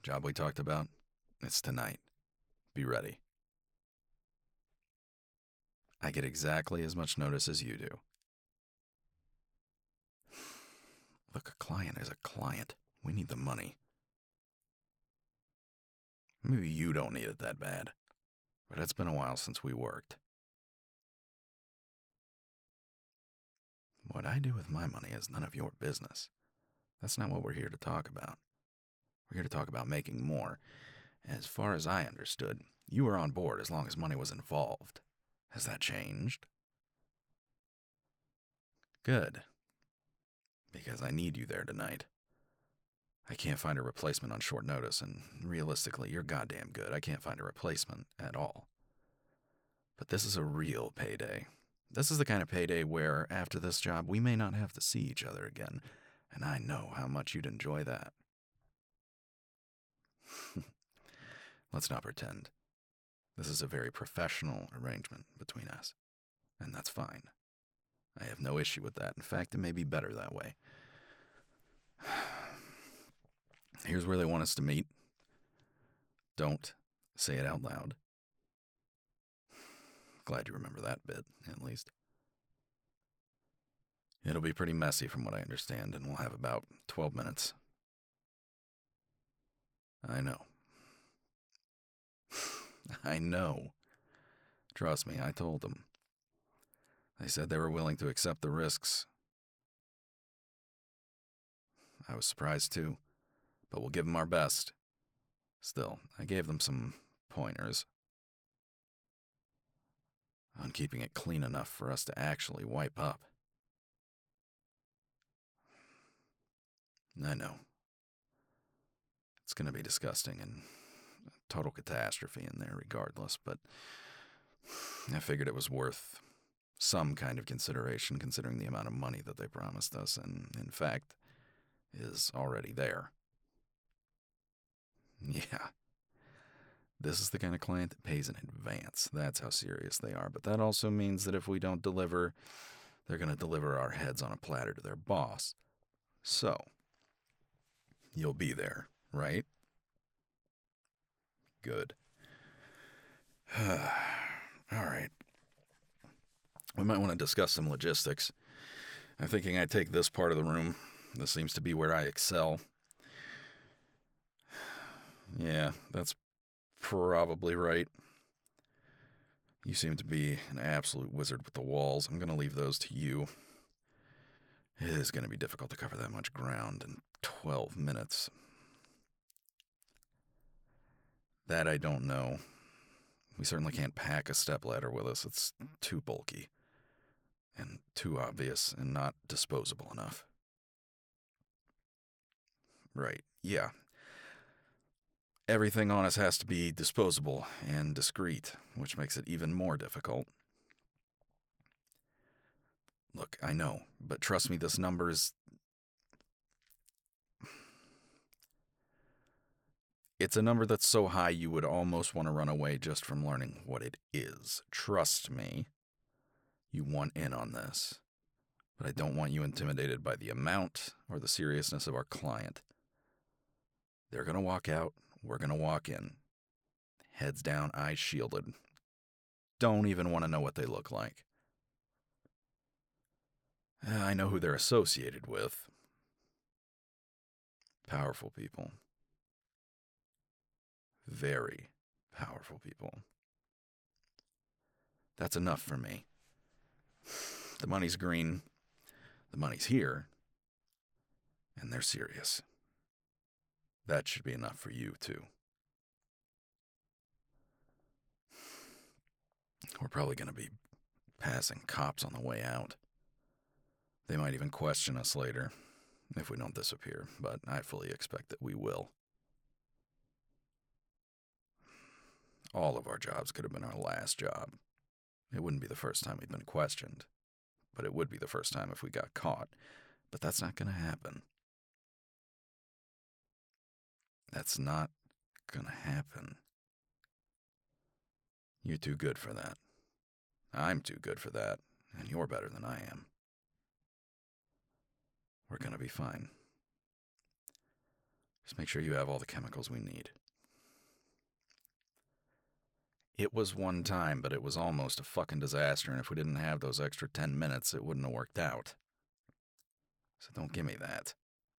Job we talked about? It's tonight. Be ready. I get exactly as much notice as you do. Look, a client is a client. We need the money. Maybe you don't need it that bad, but it's been a while since we worked. What I do with my money is none of your business. That's not what we're here to talk about. We're here to talk about making more. As far as I understood, you were on board as long as money was involved. Has that changed? Good. Because I need you there tonight. I can't find a replacement on short notice, and realistically, you're goddamn good. I can't find a replacement at all. But this is a real payday. This is the kind of payday where, after this job, we may not have to see each other again, and I know how much you'd enjoy that. Let's not pretend. This is a very professional arrangement between us, and that's fine. I have no issue with that. In fact, it may be better that way. Here's where they want us to meet. Don't say it out loud. Glad you remember that bit, at least. It'll be pretty messy from what I understand, and we'll have about 12 minutes. I know. I know. Trust me, I told them. They said they were willing to accept the risks. I was surprised too, but we'll give them our best. Still, I gave them some pointers on keeping it clean enough for us to actually wipe up. I know. It's going to be disgusting and a total catastrophe in there regardless, but I figured it was worth some kind of consideration considering the amount of money that they promised us and, in fact, is already there. Yeah. This is the kind of client that pays in advance. That's how serious they are. But that also means that if we don't deliver, they're going to deliver our heads on a platter to their boss. So, you'll be there, right? Good. All right. We might want to discuss some logistics. I'm thinking I take this part of the room. This seems to be where I excel. Yeah, that's probably right. You seem to be an absolute wizard with the walls. I'm going to leave those to you. It is going to be difficult to cover that much ground in 12 minutes. That I don't know. We certainly can't pack a stepladder with us. It's too bulky and too obvious and not disposable enough. Right, yeah. Everything on us has to be disposable and discreet, which makes it even more difficult. Look, I know, but trust me, this number's... It's a number that's so high you would almost want to run away just from learning what it is. Trust me. You want in on this. But I don't want you intimidated by the amount or the seriousness of our client. They're going to walk out. We're going to walk in. Heads down, eyes shielded. Don't even want to know what they look like. I know who they're associated with. Powerful people. Very powerful people. That's enough for me. The money's green. The money's here. And they're serious. That should be enough for you, too. We're probably going to be passing cops on the way out. They might even question us later, if we don't disappear, but I fully expect that we will. All of our jobs could have been our last job. It wouldn't be the first time we'd been questioned, but it would be the first time if we got caught. But that's not going to happen. That's not going to happen. You're too good for that. I'm too good for that, and you're better than I am. We're going to be fine. Just make sure you have all the chemicals we need. It was one time, but it was almost a fucking disaster, and if we didn't have those extra 10 minutes, it wouldn't have worked out. So don't give me that.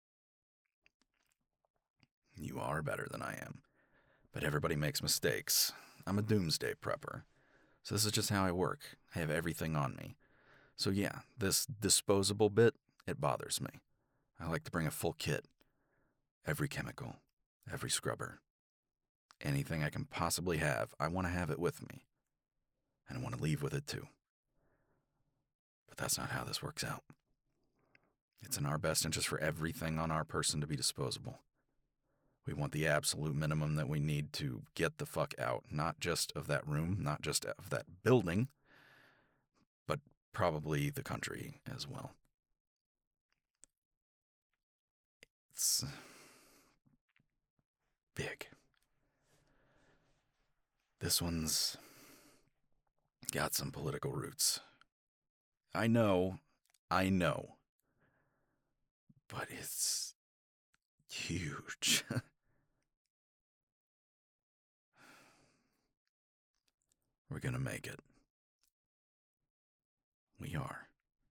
You are better than I am. But everybody makes mistakes. I'm a doomsday prepper. So this is just how I work. I have everything on me. So yeah, this disposable bit, it bothers me. I like to bring a full kit. Every chemical, every scrubber. Anything I can possibly have, I want to have it with me. And I want to leave with it too. But that's not how this works out. It's in our best interest for everything on our person to be disposable. We want the absolute minimum that we need to get the fuck out, not just of that room, not just of that building, but probably the country as well. It's big. This one's got some political roots. I know, but it's huge. We're gonna make it. We are.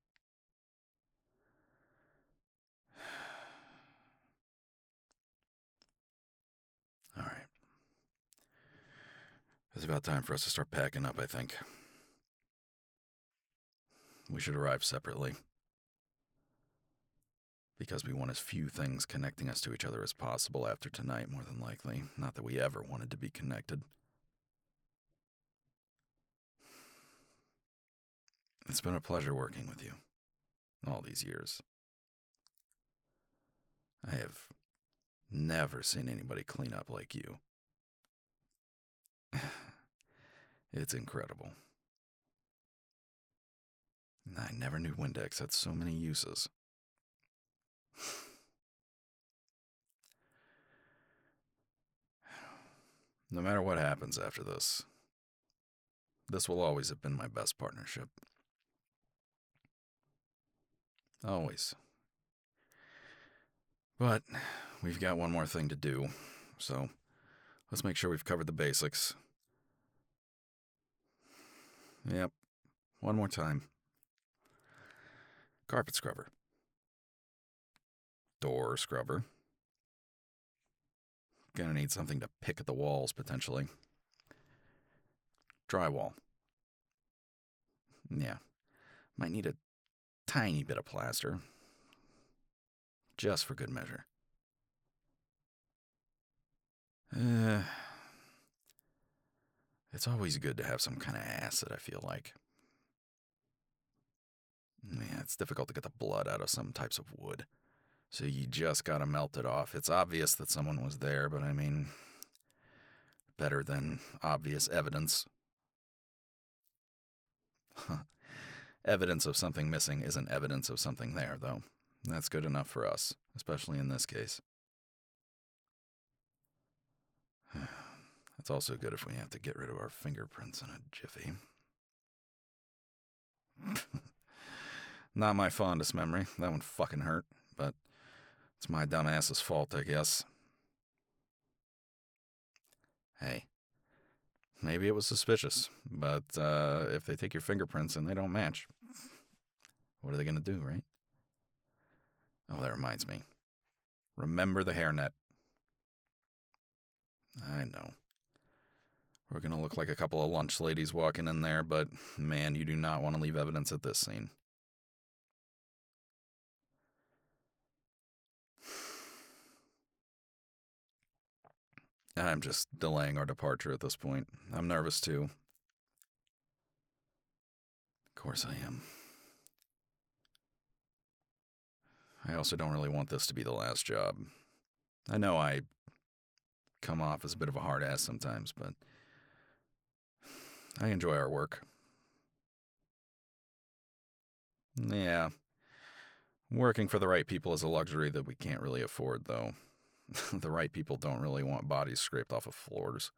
All right. It's about time for us to start packing up, I think. We should arrive separately. Because we want as few things connecting us to each other as possible after tonight, more than likely. Not that we ever wanted to be connected. It's been a pleasure working with you all these years. I have never seen anybody clean up like you. It's incredible. I never knew Windex had so many uses. No matter what happens after this will always have been my best partnership. Always. But we've got one more thing to do, so let's make sure we've covered the basics. Yep, one more time. Carpet scrubber. Door scrubber. Gonna need something to pick at the walls, potentially. Drywall. Yeah. Might need a tiny bit of plaster. Just for good measure. It's always good to have some kind of acid, I feel like. Yeah, it's difficult to get the blood out of some types of wood. So you just gotta melt it off. It's obvious that someone was there, but I mean, better than obvious evidence. Evidence of something missing isn't evidence of something there, though. That's good enough for us, especially in this case. It's also good if we have to get rid of our fingerprints in a jiffy. Not my fondest memory. That one fucking hurt, but it's my dumbass's fault, I guess. Hey, maybe it was suspicious, but if they take your fingerprints and they don't match, what are they gonna do, right? Oh, that reminds me. Remember the hairnet. I know. We're gonna look like a couple of lunch ladies walking in there, but man, you do not want to leave evidence at this scene. I'm just delaying our departure at this point. I'm nervous too. Of course I am. I also don't really want this to be the last job. I know I come off as a bit of a hard ass sometimes, but I enjoy our work. Yeah. Working for the right people is a luxury that we can't really afford, though. The right people don't really want bodies scraped off of floors.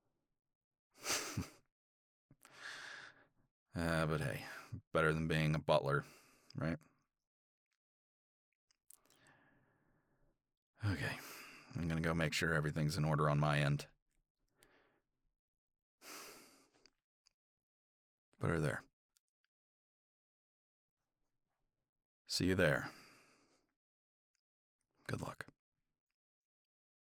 But hey, better than being a butler, right? Okay, I'm gonna go make sure everything's in order on my end. Put her there. See you there. Good luck.